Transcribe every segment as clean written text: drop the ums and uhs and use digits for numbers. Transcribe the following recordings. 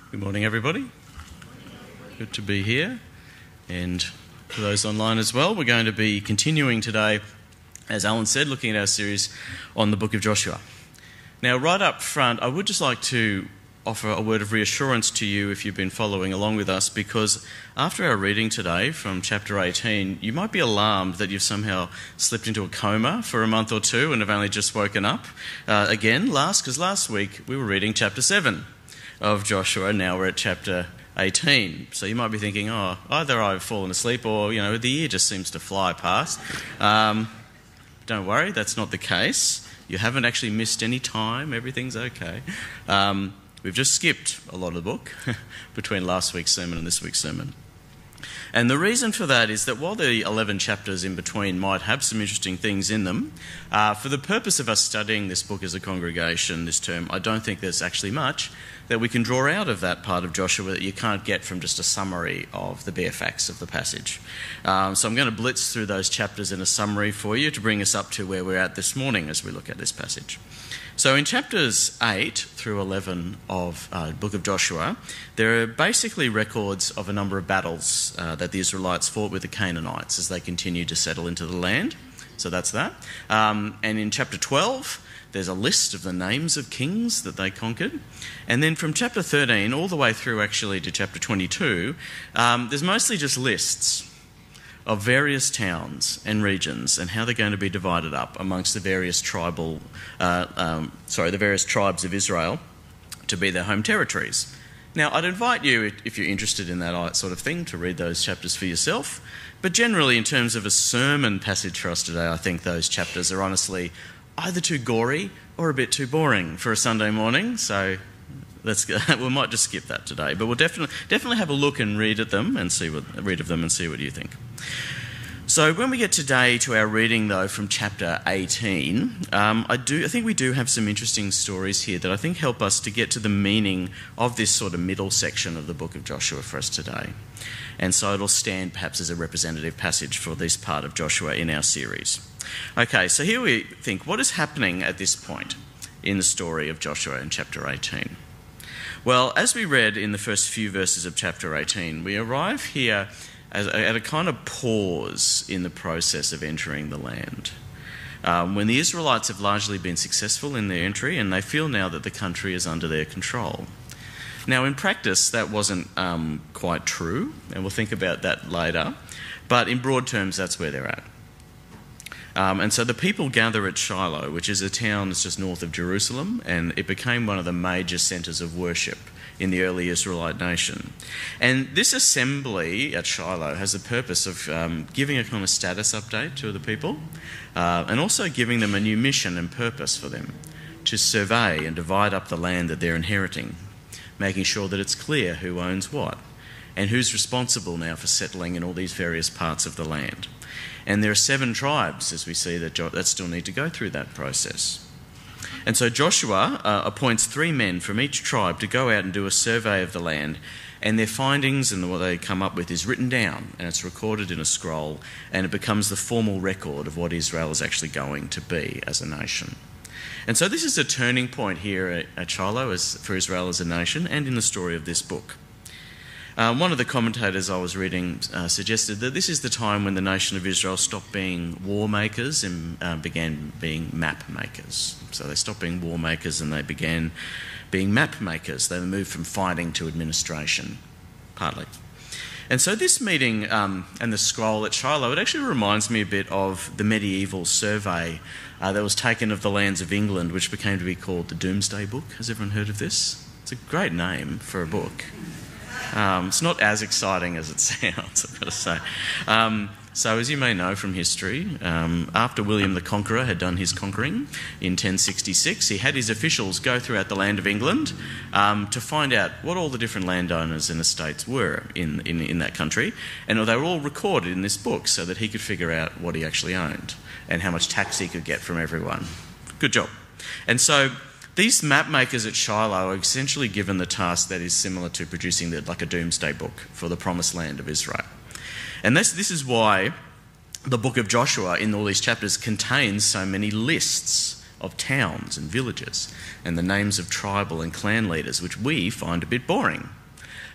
Good morning, everybody. Good to be here. And for those online as well, we're going to be continuing today, as Alan said, looking at our series on the book of Joshua. Now, right up front, I would just like to offer a word of reassurance to you if you've been following along with us, because after our reading today from chapter 18, you might be alarmed that you've somehow slipped into a coma for a month or two and have only just woken up again. Because last week we were reading chapter 7 of Joshua, now we're at chapter 18. So you might be thinking, either I've fallen asleep or, the year just seems to fly past. Don't worry, that's not the case. You haven't actually missed any time, everything's okay. We've just skipped a lot of the book between last week's sermon and this week's sermon. And the reason for that is that while the 11 chapters in between might have some interesting things in them, for the purpose of us studying this book as a congregation this term, I don't think there's actually much that we can draw out of that part of Joshua that you can't get from just a summary of the bare facts of the passage. So I'm going to blitz through those chapters in a summary for you to bring us up to where we're at this morning as we look at this passage. So in chapters 8 through 11 of the book of Joshua, there are basically records of a number of battles that the Israelites fought with the Canaanites as they continued to settle into the land. So that's that. And in chapter 12, there's a list of the names of kings that they conquered. And then from chapter 13 all the way through actually to chapter 22, there's mostly just lists of various towns and regions and how they're going to be divided up amongst the various the various tribes of Israel to be their home territories. Now, I'd invite you, if you're interested in that sort of thing, to read those chapters for yourself. But generally, in terms of a sermon passage for us today, I think those chapters are honestly either too gory or a bit too boring for a Sunday morning. So we might just skip that today. But we'll definitely have a look and read of them and see what you think. So when we get today to our reading, though, from chapter 18, I think we do have some interesting stories here that I think help us to get to the meaning of this sort of middle section of the book of Joshua for us today. And so it'll stand perhaps as a representative passage for this part of Joshua in our series. Okay, so here we think, what is happening at this point in the story of Joshua in chapter 18? Well, as we read in the first few verses of chapter 18, we arrive here at a kind of pause in the process of entering the land. When the Israelites have largely been successful in their entry and they feel now that the country is under their control. Now, in practice, that wasn't quite true, and we'll think about that later, but in broad terms, that's where they're at. And so the people gather at Shiloh, which is a town that's just north of Jerusalem, and it became one of the major centres of worship in the early Israelite nation. And this assembly at Shiloh has the purpose of giving a kind of status update to the people and also giving them a new mission and purpose for them to survey and divide up the land that they're inheriting, making sure that it's clear who owns what and who's responsible now for settling in all these various parts of the land. And there are 7 tribes, as we see, that still need to go through that process. And so Joshua appoints 3 men from each tribe to go out and do a survey of the land, and their findings and what they come up with is written down, and it's recorded in a scroll, and it becomes the formal record of what Israel is actually going to be as a nation. And so this is a turning point here at Shiloh for Israel as a nation and in the story of this book. One of the commentators I was reading suggested that this is the time when the nation of Israel stopped being war makers and began being map makers. So they stopped being war makers and they began being map makers. They moved from fighting to administration, partly. And so this meeting and the scroll at Shiloh, it actually reminds me a bit of the medieval survey that was taken of the lands of England, which became to be called the Domesday Book. Has everyone heard of this? It's a great name for a book. It's not as exciting as it sounds, I've got to say. So as you may know from history, after William the Conqueror had done his conquering in 1066, he had his officials go throughout the land of England to find out what all the different landowners and estates were in that country. And they were all recorded in this book so that he could figure out what he actually owned and how much tax he could get from everyone. Good job. And so these map makers at Shiloh are essentially given the task that is similar to producing like a doomsday book for the promised land of Israel. And this is why the book of Joshua in all these chapters contains so many lists of towns and villages and the names of tribal and clan leaders, which we find a bit boring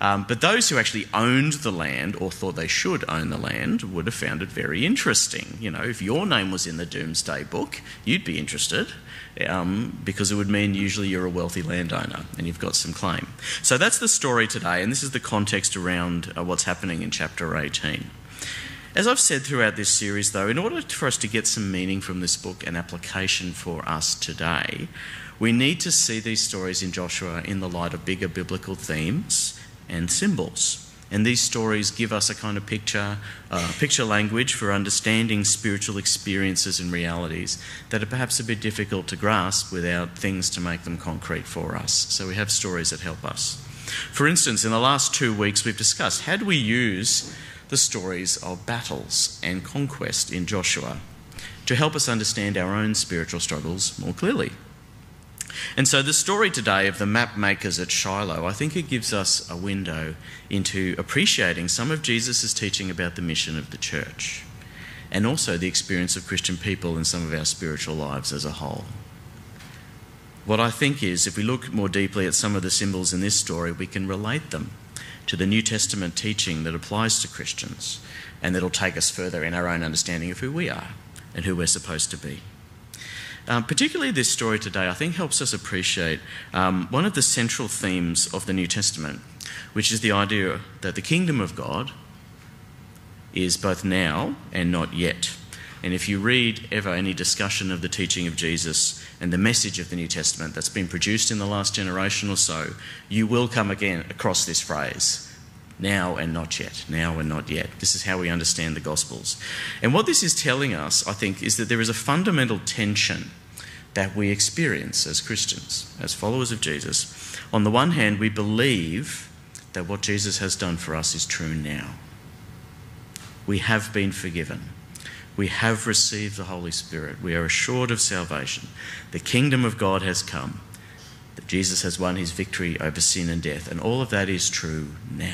But those who actually owned the land or thought they should own the land would have found it very interesting. You know, if your name was in the Doomsday Book, you'd be interested because it would mean usually you're a wealthy landowner and you've got some claim. So that's the story today, and this is the context around what's happening in chapter 18. As I've said throughout this series, though, in order for us to get some meaning from this book and application for us today, we need to see these stories in Joshua in the light of bigger biblical themes and symbols. And these stories give us a kind of picture language for understanding spiritual experiences and realities that are perhaps a bit difficult to grasp without things to make them concrete for us. So we have stories that help us. For instance, in the last 2 weeks we've discussed how do we use the stories of battles and conquest in Joshua to help us understand our own spiritual struggles more clearly. And so the story today of the map makers at Shiloh, I think it gives us a window into appreciating some of Jesus' teaching about the mission of the church and also the experience of Christian people in some of our spiritual lives as a whole. What I think is, if we look more deeply at some of the symbols in this story, we can relate them to the New Testament teaching that applies to Christians and that'll take us further in our own understanding of who we are and who we're supposed to be. Particularly this story today, I think, helps us appreciate one of the central themes of the New Testament, which is the idea that the kingdom of God is both now and not yet. And if you read ever any discussion of the teaching of Jesus and the message of the New Testament that's been produced in the last generation or so, you will come again across this phrase, now and not yet, now and not yet. This is how we understand the Gospels. And what this is telling us, I think, is that there is a fundamental tension that we experience as Christians, as followers of Jesus. On the one hand, we believe that what Jesus has done for us is true now. We have been forgiven. We have received the Holy Spirit. We are assured of salvation. The kingdom of God has come. That Jesus has won his victory over sin and death. And all of that is true now.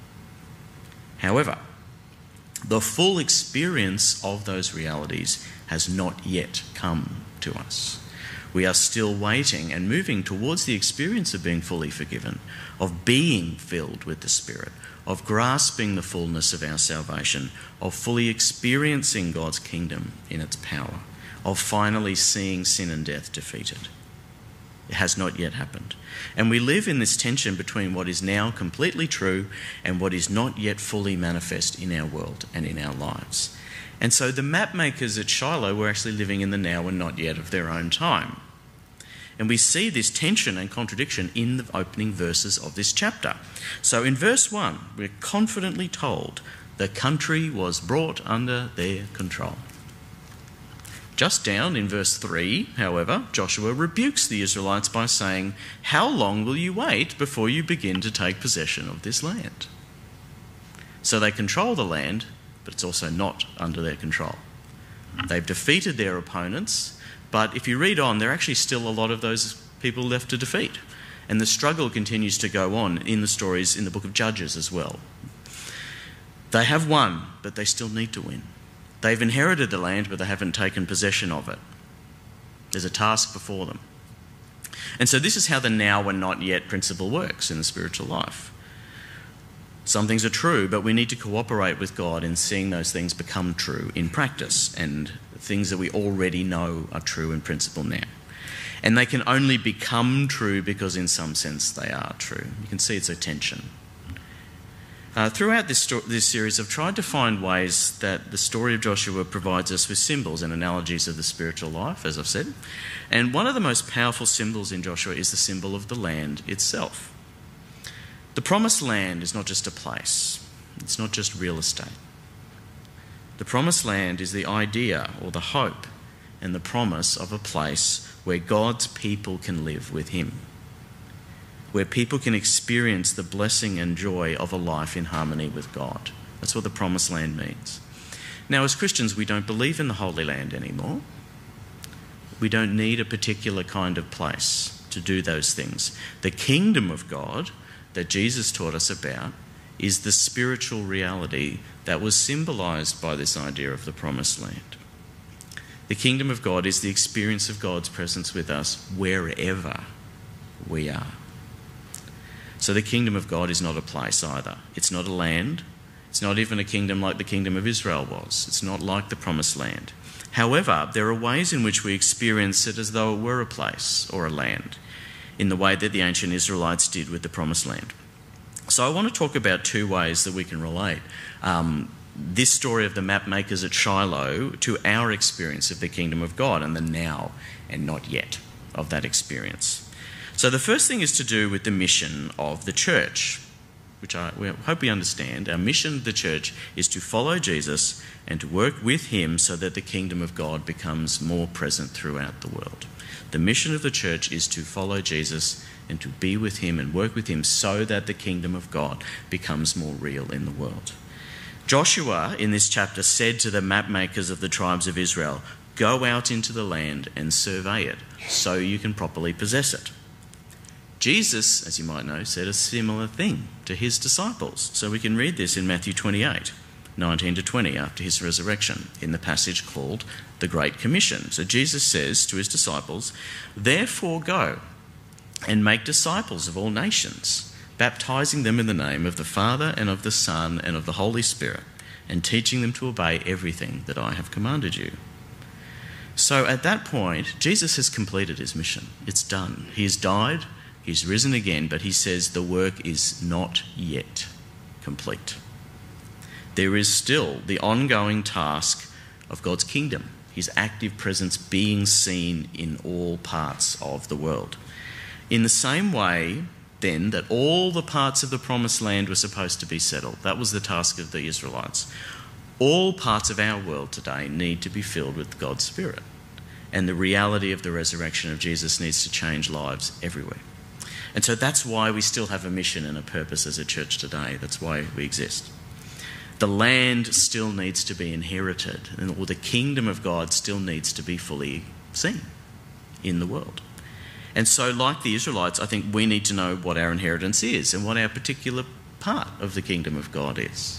However, the full experience of those realities has not yet come to us. We are still waiting and moving towards the experience of being fully forgiven, of being filled with the Spirit, of grasping the fullness of our salvation, of fully experiencing God's kingdom in its power, of finally seeing sin and death defeated. It has not yet happened. And we live in this tension between what is now completely true and what is not yet fully manifest in our world and in our lives. And so the map makers at Shiloh were actually living in the now and not yet of their own time. And we see this tension and contradiction in the opening verses of this chapter. So in verse 1, we're confidently told the country was brought under their control. Just down in verse 3, however, Joshua rebukes the Israelites by saying, "How long will you wait before you begin to take possession of this land?" So they control the land, but it's also not under their control. They've defeated their opponents, but if you read on, there are actually still a lot of those people left to defeat. And the struggle continues to go on in the stories in the book of Judges as well. They have won, but they still need to win. They've inherited the land, but they haven't taken possession of it. There's a task before them. And so this is how the now and not yet principle works in the spiritual life. Some things are true, but we need to cooperate with God in seeing those things become true in practice and things that we already know are true in principle now. And they can only become true because in some sense they are true. You can see it's a tension. Throughout this series, I've tried to find ways that the story of Joshua provides us with symbols and analogies of the spiritual life, as I've said. And one of the most powerful symbols in Joshua is the symbol of the land itself. The promised land is not just a place. It's not just real estate. The promised land is the idea or the hope and the promise of a place where God's people can live with him, where people can experience the blessing and joy of a life in harmony with God. That's what the promised land means. Now, as Christians, we don't believe in the Holy Land anymore. We don't need a particular kind of place to do those things. The kingdom of God that Jesus taught us about is the spiritual reality that was symbolised by this idea of the promised land. The kingdom of God is the experience of God's presence with us wherever we are. So the kingdom of God is not a place either. It's not a land. It's not even a kingdom like the kingdom of Israel was. It's not like the promised land. However, there are ways in which we experience it as though it were a place or a land, in the way that the ancient Israelites did with the promised land. So I want to talk about two ways that we can relate this story of the map makers at Shiloh to our experience of the kingdom of God and the now and not yet of that experience. So the first thing is to do with the mission of the church, which we hope we understand. Our mission of the church is to follow Jesus and to work with him so that the kingdom of God becomes more present throughout the world. The mission of the church is to follow Jesus and to be with him and work with him so that the kingdom of God becomes more real in the world. Joshua, in this chapter, said to the map makers of the tribes of Israel, "Go out into the land and survey it so you can properly possess it." Jesus, as you might know, said a similar thing to his disciples. So we can read this in Matthew 28, 19 to 20, after his resurrection, in the passage called the Great Commission. So Jesus says to his disciples, "Therefore go and make disciples of all nations, baptizing them in the name of the Father and of the Son and of the Holy Spirit, and teaching them to obey everything that I have commanded you." So at that point, Jesus has completed his mission. It's done. He has died, he's risen again, but he says the work is not yet complete. There is still the ongoing task of God's kingdom, his active presence being seen in all parts of the world. In the same way, then, that all the parts of the promised land were supposed to be settled. That was the task of the Israelites. All parts of our world today need to be filled with God's Spirit. And the reality of the resurrection of Jesus needs to change lives everywhere. And so that's why we still have a mission and a purpose as a church today. That's why we exist. The land still needs to be inherited, or the kingdom of God still needs to be fully seen in the world. And so, like the Israelites, I think we need to know what our inheritance is and what our particular part of the kingdom of God is.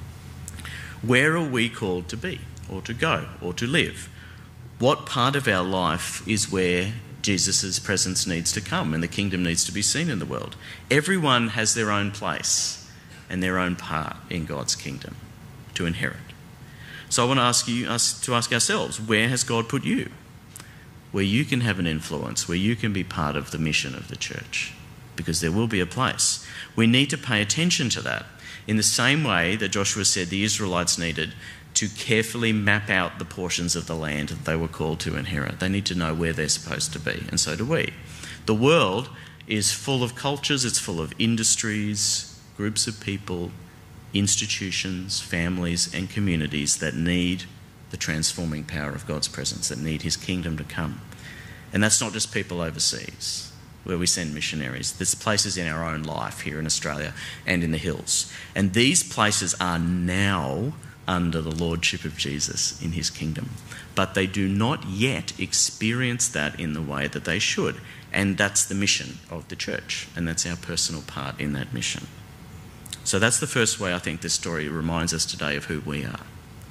Where are we called to be, or to go, or to live? What part of our life is where Jesus' presence needs to come and the kingdom needs to be seen in the world? Everyone has their own place and their own part in God's kingdom to inherit. So I want to ask us to ask ourselves, where has God put you? Where you can have an influence, where you can be part of the mission of the church, because there will be a place. We need to pay attention to that in the same way that Joshua said the Israelites needed to carefully map out the portions of the land that they were called to inherit. They need to know where they're supposed to be, and so do we. The world is full of cultures, it's full of industries, groups of people, institutions, families and communities that need the transforming power of God's presence, that need his kingdom to come. And that's not just people overseas, where we send missionaries. There's places in our own life here in Australia and in the hills. And these places are now under the lordship of Jesus in his kingdom. But they do not yet experience that in the way that they should. And that's the mission of the church. And that's our personal part in that mission. So that's the first way I think this story reminds us today of who we are.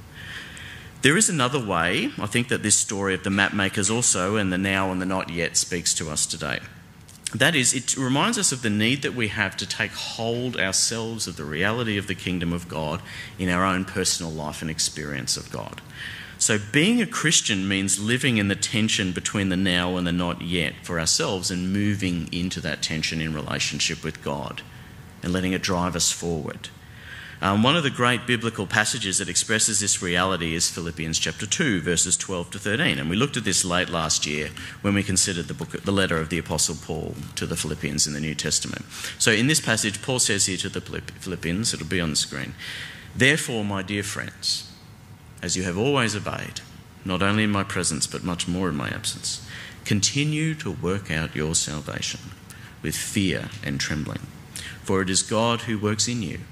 There is another way, I think, that this story of the map makers also, and the now and the not yet, speaks to us today. That is, it reminds us of the need that we have to take hold ourselves of the reality of the kingdom of God in our own personal life and experience of God. So being a Christian means living in the tension between the now and the not yet for ourselves and moving into that tension in relationship with God and letting it drive us forward. One of the great biblical passages that expresses this reality is Philippians chapter 2, verses 12 to 13. And we looked at this late last year when we considered the letter of the Apostle Paul to the Philippians in the New Testament. So in this passage, Paul says here to the Philippians, it'll be on the screen, "Therefore, my dear friends, as you have always obeyed, not only in my presence but much more in my absence, continue to work out your salvation with fear and trembling. For it is God who works in you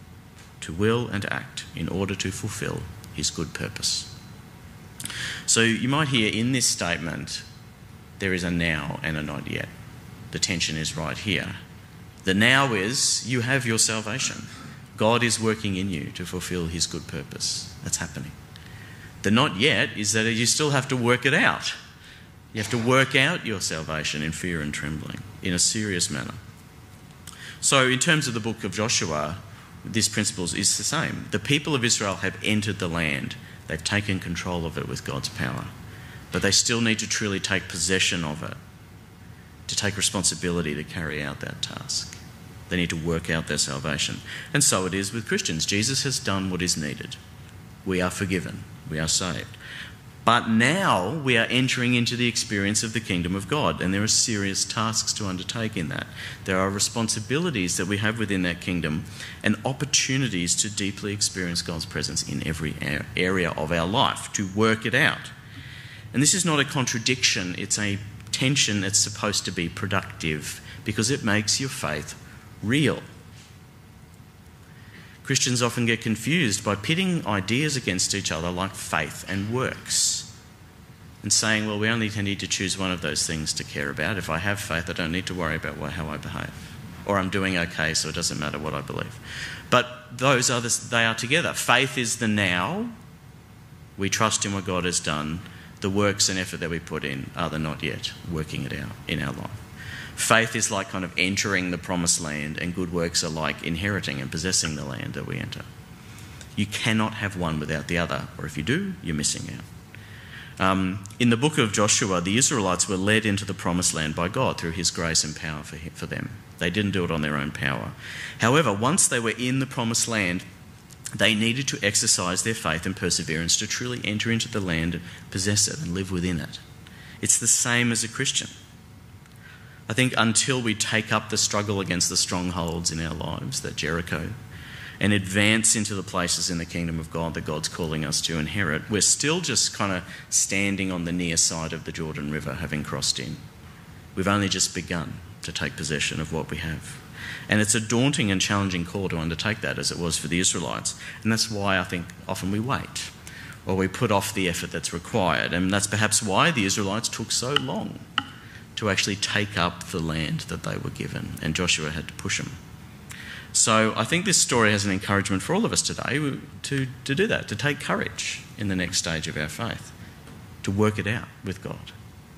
to will and act in order to fulfill his good purpose." So you might hear in this statement, there is a now and a not yet. The tension is right here. The now is, you have your salvation. God is working in you to fulfill his good purpose. That's happening. The not yet is that you still have to work it out. You have to work out your salvation in fear and trembling, in a serious manner. So in terms of the book of Joshua, this principle is the same. The people of Israel have entered the land. They've taken control of it with God's power. But they still need to truly take possession of it, to take responsibility to carry out that task. They need to work out their salvation. And so it is with Christians. Jesus has done what is needed. We are forgiven. We are saved. But now we are entering into the experience of the kingdom of God, and there are serious tasks to undertake in that. There are responsibilities that we have within that kingdom and opportunities to deeply experience God's presence in every area of our life, to work it out. And this is not a contradiction, it's a tension that's supposed to be productive because it makes your faith real. Christians often get confused by pitting ideas against each other like faith and works and saying, well, we only need to choose one of those things to care about. If I have faith, I don't need to worry about how I behave. Or I'm doing okay, so it doesn't matter what I believe. But they are together. Faith is the now. We trust in what God has done. The works and effort that we put in are the not yet, working it out in our life. Faith is like kind of entering the promised land, and good works are like inheriting and possessing the land that we enter. You cannot have one without the other, or if you do, you're missing out. In the book of Joshua, the Israelites were led into the promised land by God through his grace and power for them. They didn't do it on their own power. However, once they were in the promised land, they needed to exercise their faith and perseverance to truly enter into the land, possess it, and live within it. It's the same as a Christian. I think until we take up the struggle against the strongholds in our lives, that Jericho, and advance into the places in the kingdom of God that God's calling us to inherit, we're still just kind of standing on the near side of the Jordan River, having crossed in. We've only just begun to take possession of what we have. And it's a daunting and challenging call to undertake that, as it was for the Israelites. And that's why I think often we wait, or we put off the effort that's required. And that's perhaps why the Israelites took so long to actually take up the land that they were given, and Joshua had to push them. So I think this story has an encouragement for all of us today to do that, to take courage in the next stage of our faith, to work it out with God.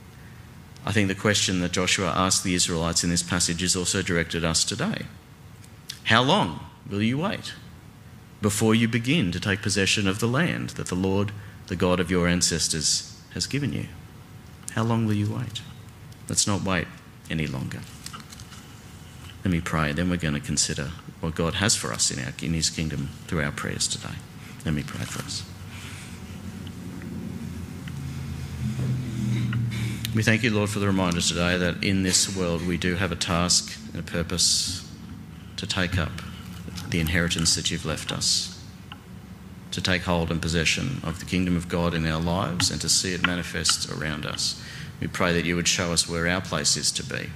I think the question that Joshua asked the Israelites in this passage is also directed at us today. How long will you wait before you begin to take possession of the land that the Lord, the God of your ancestors, has given you? How long will you wait? Let's not wait any longer. Let me pray, then we're going to consider what God has for us in his kingdom through our prayers today. Let me pray for us. We thank you, Lord, for the reminder today that in this world we do have a task and a purpose to take up the inheritance that you've left us, to take hold and possession of the kingdom of God in our lives and to see it manifest around us. We pray that you would show us where our place is to be,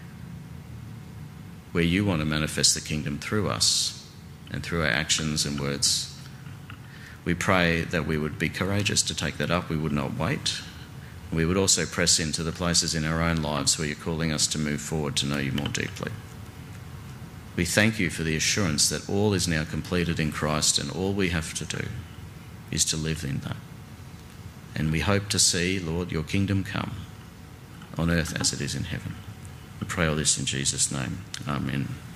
where you want to manifest the kingdom through us and through our actions and words. We pray that we would be courageous to take that up. We would not wait. We would also press into the places in our own lives where you're calling us to move forward to know you more deeply. We thank you for the assurance that all is now completed in Christ, and all we have to do is to live in that. And we hope to see, Lord, your kingdom come on earth as it is in heaven. We pray all this in Jesus' name. Amen.